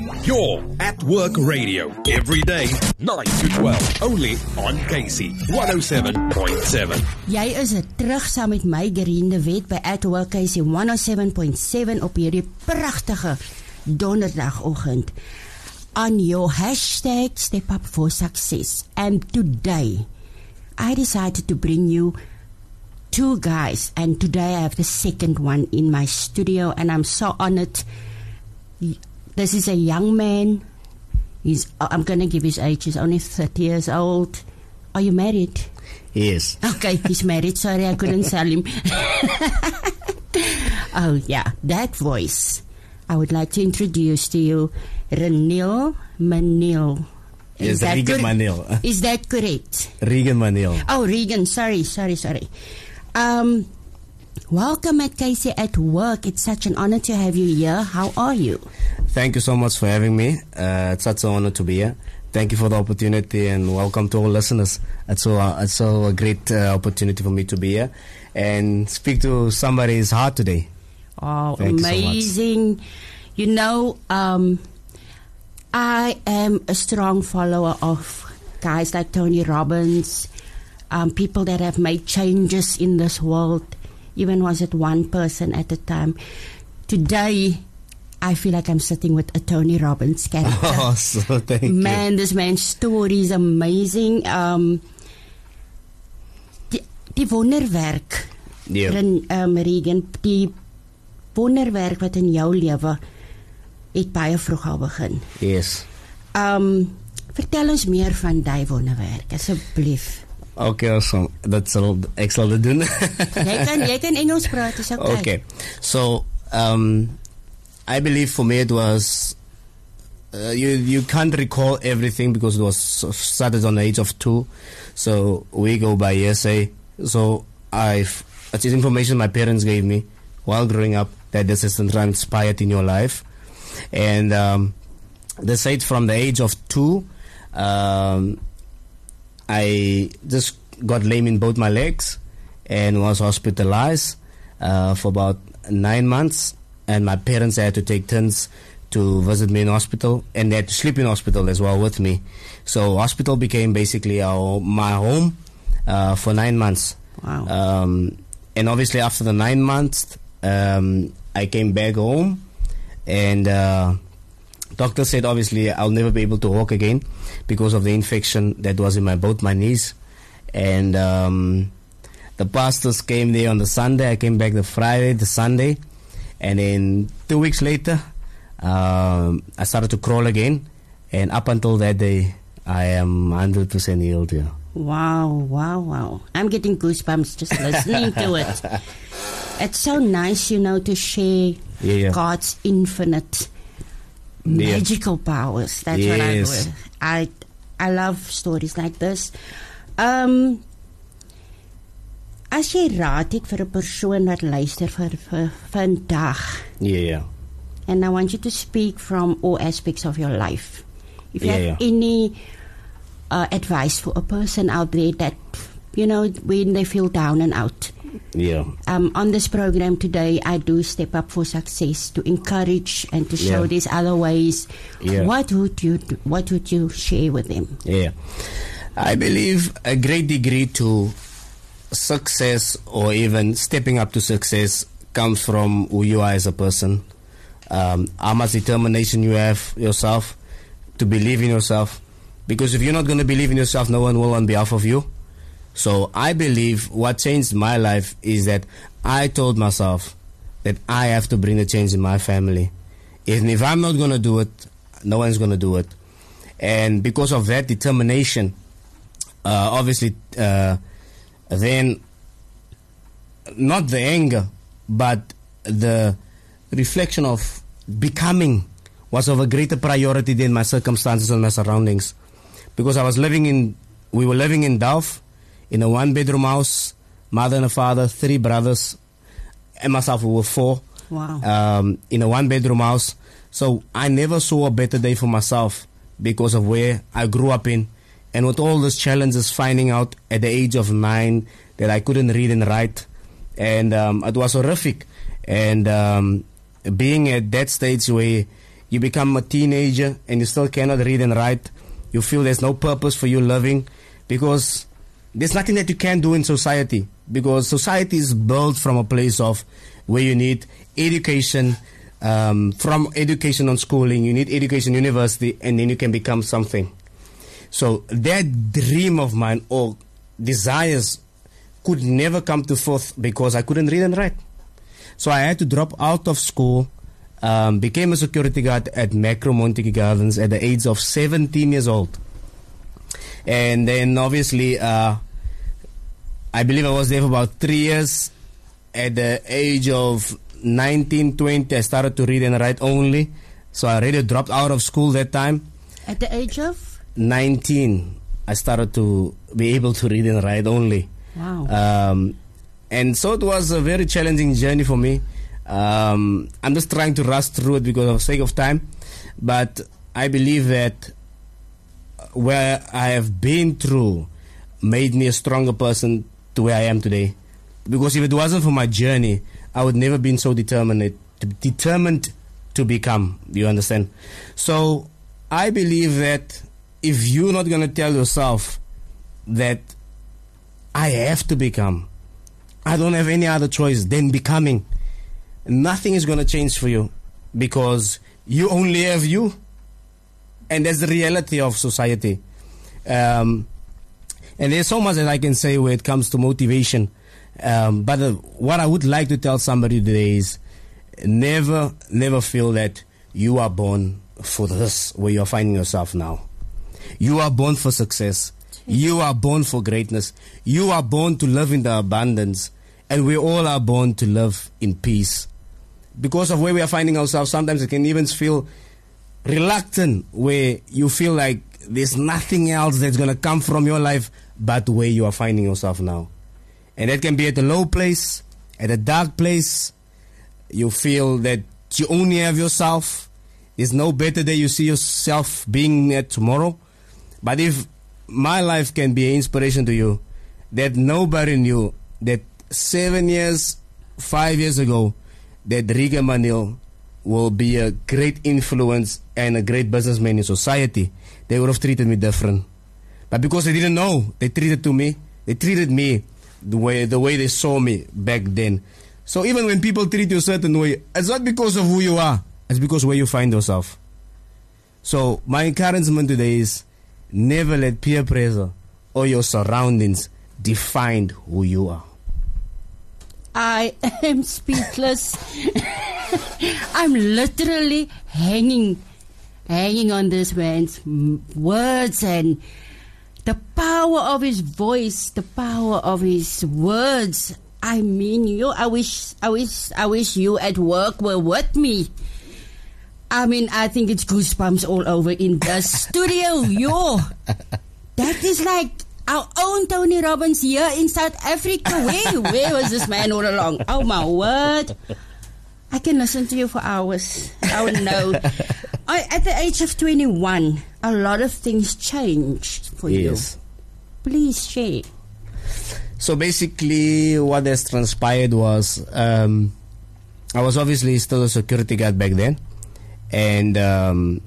You're at Work Radio every day, 9 to 12, only on Casey 107.7. Jy is terug saam met my Geriende Wet by At Work Casey 107.7 op hierdie pragtige donderdagoggend on your hashtag Step Up for Success. And today, I decided to bring you two guys, and today I have the second one in my studio, and I'm so honored. This is a young man. I'm going to give his age. He's only 30 years old. Are you married? Yes. Okay, he's married. Sorry, I couldn't tell him. Oh, yeah, that voice. I would like to introduce to you Reniel Manil. Yes, Regan Manil. Is that correct? Regan Manil. Oh, Regan. Sorry. Welcome at Casey at Work. It's such an honor to have you here. How are you? Thank you so much for having me. It's such an honor to be here. Thank you for the opportunity, and welcome to all listeners. It's so a great opportunity for me to be here and speak to somebody's heart today. Oh, Thank amazing. You know, I am a strong follower of guys like Tony Robbins, people that have made changes in this world. Even was it one person at a time. Today, I feel like I'm sitting with a Tony Robbins character. Oh, so thank you. Man, this man's story is amazing. Die wonderwerk, Regan, die wonderwerk wat in jou lewe het baie vroeg al begin. Yes. Vertel ons meer van die wonderwerk, asseblief. Okay, awesome. Ek sal dit doen. Jy kan Engels praat, is okay. Okay. So, I believe for me it was, you can't recall everything because it was started on the age of 2. So we go by hearsay. So it's information my parents gave me while growing up that this is transpired in your life. And they said from the age of 2, I just got lame in both my legs and was hospitalized for about 9 months. And my parents had to take turns to visit me in hospital, and they had to sleep in hospital as well with me. So hospital became basically my home for 9 months. Wow. And obviously after the 9 months, I came back home, and doctor said obviously I'll never be able to walk again because of the infection that was in both my knees. And the pastors came there on the Sunday. I came back the Friday, the Sunday. And then 2 weeks later, I started to crawl again. And up until that day, I am 100% healed. Yeah. Wow. I'm getting goosebumps just listening to it. It's so nice, to share God's infinite magical powers. That's what I love stories like this. As jy raad het vir 'n persoon wat luister vir vandag. Yeah. And I want you to speak from all aspects of your life. If you have any advice for a person out there that, when they feel down and out. Yeah. On this program today, I do Step Up for Success to encourage and to show these other ways. Yeah. What would you share with them? Yeah. I believe a great degree to success, or even stepping up to success, comes from who you are as a person. How much determination you have yourself to believe in yourself. Because if you're not going to believe in yourself, no one will on behalf of you. So I believe what changed my life is that I told myself that I have to bring the change in my family. If I'm not going to do it, no one's going to do it. And because of that determination, obviously, then not the anger, but the reflection of becoming was of a greater priority than my circumstances and my surroundings. Because we were living in Delft, in a 1-bedroom house, mother and a father, 3 brothers, and myself, we were 4. Wow. In a 1-bedroom house. So I never saw a better day for myself because of where I grew up in. And with all those challenges, finding out at the age of 9 that I couldn't read and write. And it was horrific. And being at that stage where you become a teenager and you still cannot read and write. You feel there's no purpose for you living because there's nothing that you can do in society, because society is built from a place of where you need education, from education on schooling, you need education university, and then you can become something. So that dream of mine or desires could never come to forth because I couldn't read and write. So I had to drop out of school, became a security guard at Macro Montague Gardens at the age of 17 years old. And then obviously, I believe I was there for about 3 years. At the age of 19, 20, I started to read and write only. So I already dropped out of school that time. At the age of? 19, I started to be able to read and write only. Wow. And so it was a very challenging journey for me. I'm just trying to rush through it because of the sake of time. But I believe that where I have been through made me a stronger person to where I am today. Because if it wasn't for my journey, I would never been so determined to become. You understand? So I believe that if you're not going to tell yourself that I have to become, I don't have any other choice than becoming, nothing is going to change for you because you only have you. And that's the reality of society. And there's so much that I can say when it comes to motivation. But what I would like to tell somebody today is never feel that you are born for this, where you're finding yourself now. You are born for success. You are born for greatness. You are born to live in the abundance. And we all are born to live in peace. Because of where we are finding ourselves, sometimes it can even feel reluctant, where you feel like there's nothing else that's going to come from your life but where you are finding yourself now. And that can be at a low place, at a dark place. You feel that you only have yourself. There's no better day you see yourself being at tomorrow. But if my life can be an inspiration to you, that nobody knew that 7 years, 5 years ago, that Riga Manil will be a great influence and a great businessman in society, they would have treated me different. But because they didn't know, they treated me the way they saw me back then. So even when people treat you a certain way, it's not because of who you are, it's because where you find yourself. So my encouragement today is never let peer pressure or your surroundings define who you are. I am speechless. I'm literally hanging on this man's words and the power of his voice, the power of his words. I mean, I wish you at work were with me. I mean, I think it's goosebumps all over in the studio. That is like our own Tony Robbins here in South Africa. Where was this man all along? Oh my word. I can listen to you for hours. Oh no. At the age of 21, a lot of things changed for you. Please share. So basically what has transpired was I was obviously still a security guard back then. And on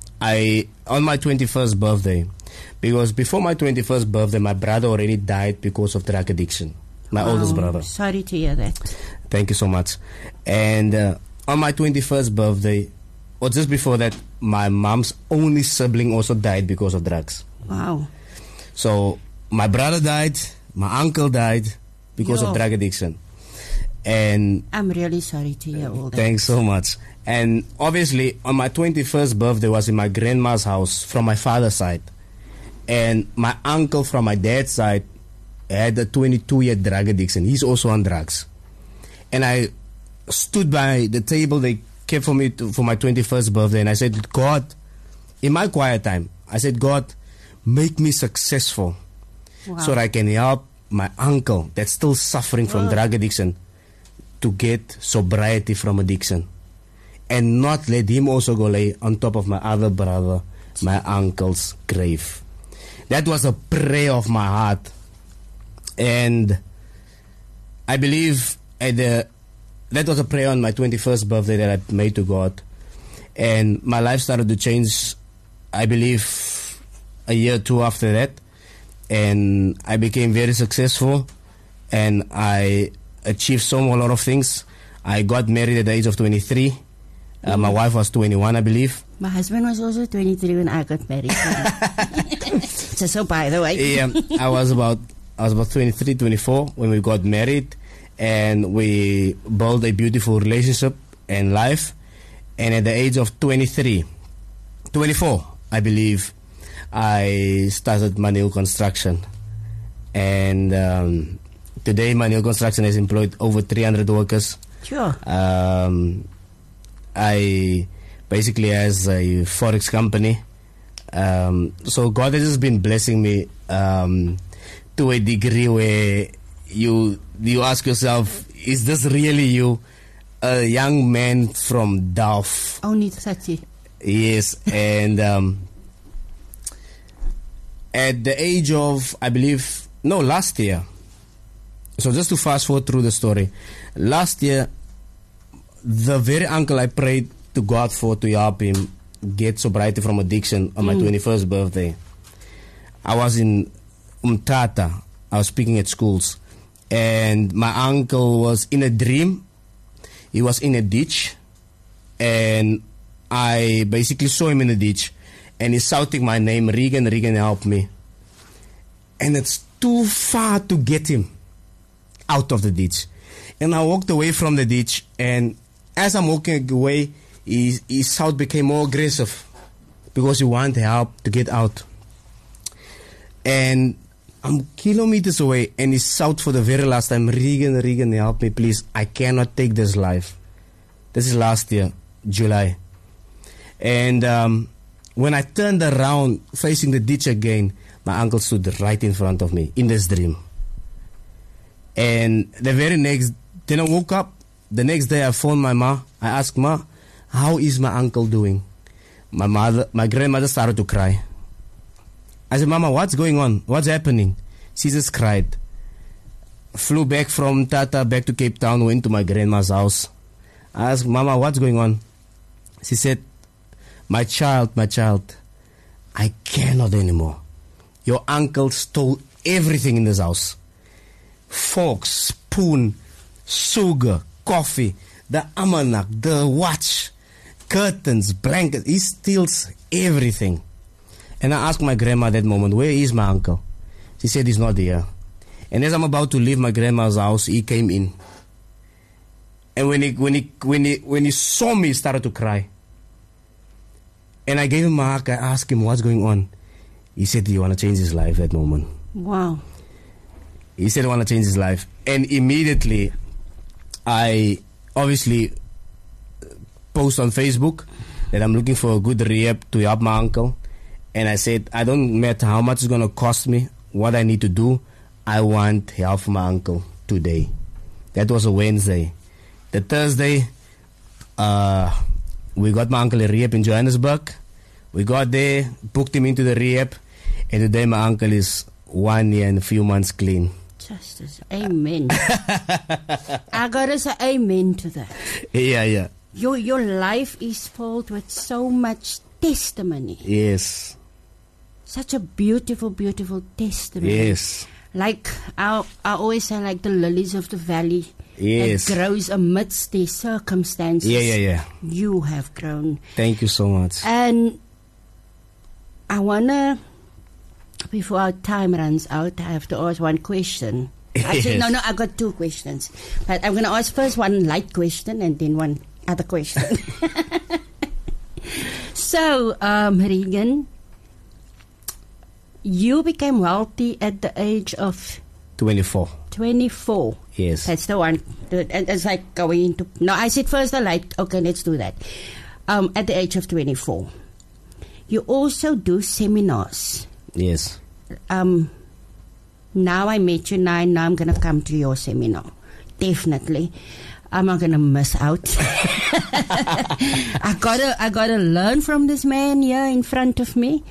my 21st birthday, because before my 21st birthday, my brother already died because of drug addiction. My oldest brother. Sorry to hear that. Thank you so much. And on my 21st birthday, or just before that, my mom's only sibling also died because of drugs. Wow. So my brother died, my uncle died because of drug addiction. And I'm really sorry to hear all that. Thanks so much. And obviously, on my 21st birthday was in my grandma's house from my father's side. And my uncle from my dad's side had a 22-year drug addiction. He's also on drugs. And I stood by the table they kept for me for my 21st birthday. And I said, God, in my quiet time, I said, God, make me successful. Wow. So that I can help my uncle that's still suffering from drug addiction to get sobriety from addiction. And not let him also go lay on top of my other brother, my uncle's grave. That was a prayer of my heart. And I believe that was a prayer on my 21st birthday that I made to God. And my life started to change, I believe, a year or two after that. And I became very successful, and I achieved a lot of things. I got married at the age of 23. My wife was 21, I believe. My husband was also 23 when I got married. So by the way. Yeah, I was about 23, 24 when we got married, and we built a beautiful relationship and life. And at the age of 24, I believe, I started Manuel Construction. And today Manuel Construction has employed over 300 workers. Sure. I basically has a forex company. So God has just been blessing me to a degree where you ask yourself, is this really you? A young man from Delft. Only 30. Yes, and at the age of, I believe, last year. So just to fast forward through the story. Last year, the very uncle I prayed to God for to help him get sobriety from addiction on my 21st birthday. I was in Umtata. I was speaking at schools. And my uncle was in a dream. He was in a ditch. And I basically saw him in the ditch. And he's shouting my name, Regan, Regan, help me. And it's too far to get him out of the ditch. And I walked away from the ditch. And as I'm walking away, his shout became more aggressive because he wanted help to get out. And I'm kilometers away, and he shout for the very last time, Regan, Regan, help me, please. I cannot take this life. This is last year, July. And when I turned around, facing the ditch again, my uncle stood right in front of me in this dream. And then I woke up. The next day, I phoned my ma. I asked Ma, how is my uncle doing? My grandmother started to cry. I said, Mama, what's going on? What's happening? She just cried. Flew back from Tata back to Cape Town, went to my grandma's house. I asked, Mama, what's going on? She said, my child, I cannot anymore. Your uncle stole everything in this house. Forks, spoon, sugar, coffee, the almanac, the watch, curtains, blankets. He steals everything. And I asked my grandma at that moment, where is my uncle? She said he's not here. And as I'm about to leave my grandma's house, he came in. And when he saw me, he started to cry. And I gave him a hug. I asked him, what's going on? He said he want to change his life at that moment. Wow. He said he want to change his life. And immediately, I obviously post on Facebook that I'm looking for a good rehab to help my uncle. And I said, I don't matter how much it's going to cost me, what I need to do. I want help for my uncle today. That was a Wednesday. The Thursday, we got my uncle a rehab in Johannesburg. We got there, booked him into the rehab. And today my uncle is 1 year and a few months clean. Justice. Amen. I gotta say amen to that. Yeah. Your life is filled with so much testimony. Yes. Such a beautiful, beautiful testimony. Yes. Like, I always say, like the lilies of the valley. Yes. That grows amidst the circumstances. Yeah. You have grown. Thank you so much. And I wanna, before our time runs out, I have to ask one question. Actually, no, I got two questions. But I'm going to ask first one light question and then one other question. So, Regan, you became wealthy at the age of 24. 24. Yes. That's the one. It's like going into... No, I said first the light. Okay, let's do that. At the age of 24. You also do seminars. Yes. Now I met you, now I'm going to come to your seminar. Definitely. I'm not going to miss out. I gotta learn from this man here in front of me.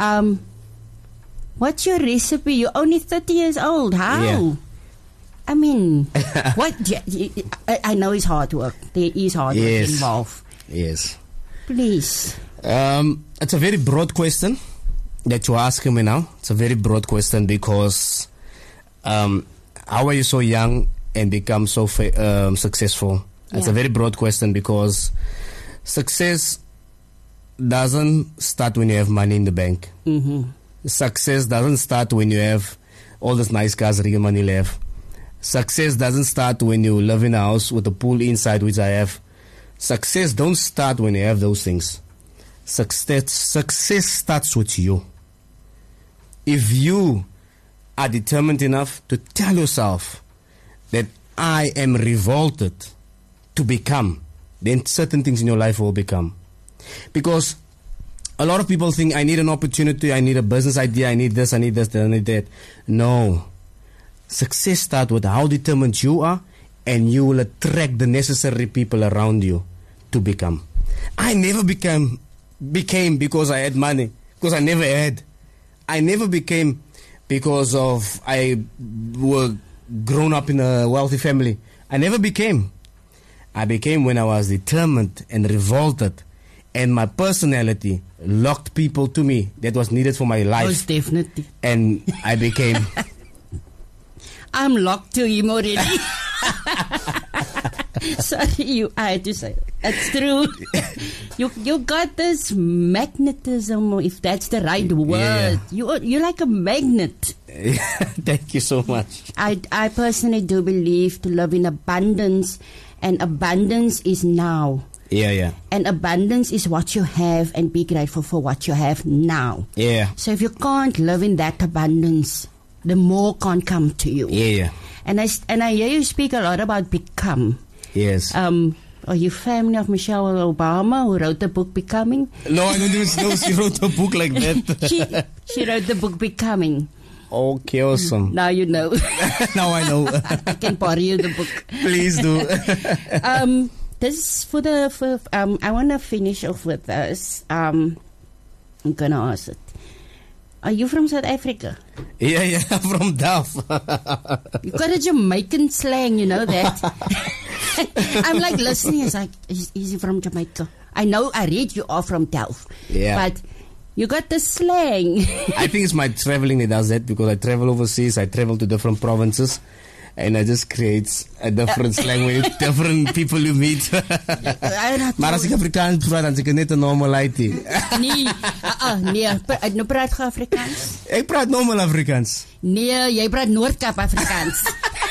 What's your recipe? You're only 30 years old. How? Yeah. I mean, what? I know it's hard work. There is hard work involved. Yes. Please. It's a very broad question that you're asking me now. It's a very broad question because how are you so young and become so successful? It's a very broad question because success doesn't start when you have money in the bank. Success doesn't start when you have all this nice cars Riga Manil have. Success doesn't start when you live in a house with a pool inside, which I have. Success don't start when you have those things. Success starts with you. If you are determined enough to tell yourself that I am revolted to become, then certain things in your life will become. Because a lot of people think, I need an opportunity, I need a business idea, I need this, I need that. No. Success starts with how determined you are, and you will attract the necessary people around you to become. I never became because I had money, because I never had. I never became because of I were grown up in a wealthy family. I never became. I became when I was determined and revolted, and my personality locked people to me that was needed for my life. Most definitely. And I became. I'm locked to him already. Sorry, I had to say it's true. You got this magnetism, if that's the right word. Yeah. You're like a magnet. Thank you so much. I personally do believe to live in abundance, and abundance is now. Yeah. And abundance is what you have, and be grateful for what you have now. Yeah. So if you can't live in that abundance, the more can't come to you. Yeah. And I hear you speak a lot about become. Yes. Are you family of Michelle Obama, who wrote the book Becoming? No, I don't even know she wrote a book like that. she wrote the book Becoming. Okay, awesome. Now you know. Now I know. I can borrow you the book. Please do. This I want to finish off with this. I'm gonna ask it. Are you from South Africa? Yeah, from Duff. You got a Jamaican slang, you know that. I'm like listening. It's like, is he from Jamaica? I know. I read you are from Delft. Yeah. But you got the slang. I think it's my traveling that does that, because I travel overseas. I travel to different provinces, and I just create a different slang with different people you meet. Maar as ek Afrikaans praat, dan is ek net 'n normality. Nee. Nou praat jy Afrikaans? Ek praat normal Afrikaans. Nee, jy praat Noord-Kaap Afrikaans.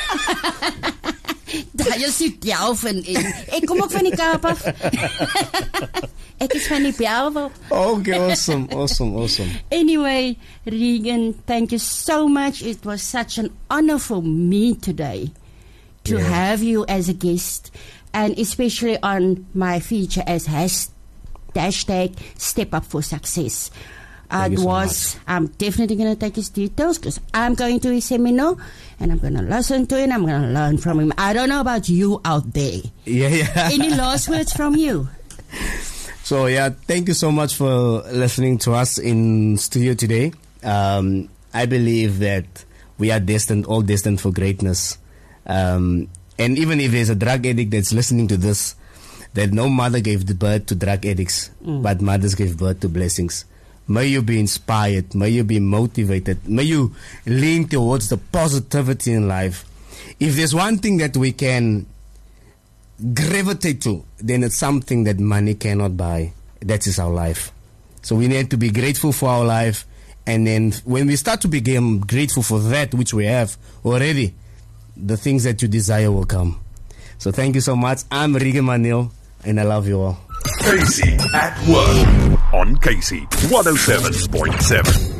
Daar is die Delft en ek kom ook van die Kaap af. Ek is van die Delft. Okay, awesome. Anyway, Regan, thank you so much. It was such an honor for me today to have you as a guest, and especially on my feature as hashtag Step Up for Success. I'm definitely going to take his details, because I'm going to his seminar and I'm going to listen to it. I'm going to learn from him. I don't know about you out there. Yeah. Any last words from you? So thank you so much for listening to us in studio today. I believe that we are all destined for greatness. And even if there's a drug addict that's listening to this, that no mother gave the birth to drug addicts, but mothers gave birth to blessings. May you be inspired. May you be motivated. May you lean towards the positivity in life. If there's one thing that we can gravitate to, then it's something that money cannot buy. That is our life. So we need to be grateful for our life. And then when we start to become grateful for that which we have already, the things that you desire will come. So thank you so much. I'm Regan Manil, and I love you all. Casey at Work on Casey 107.7.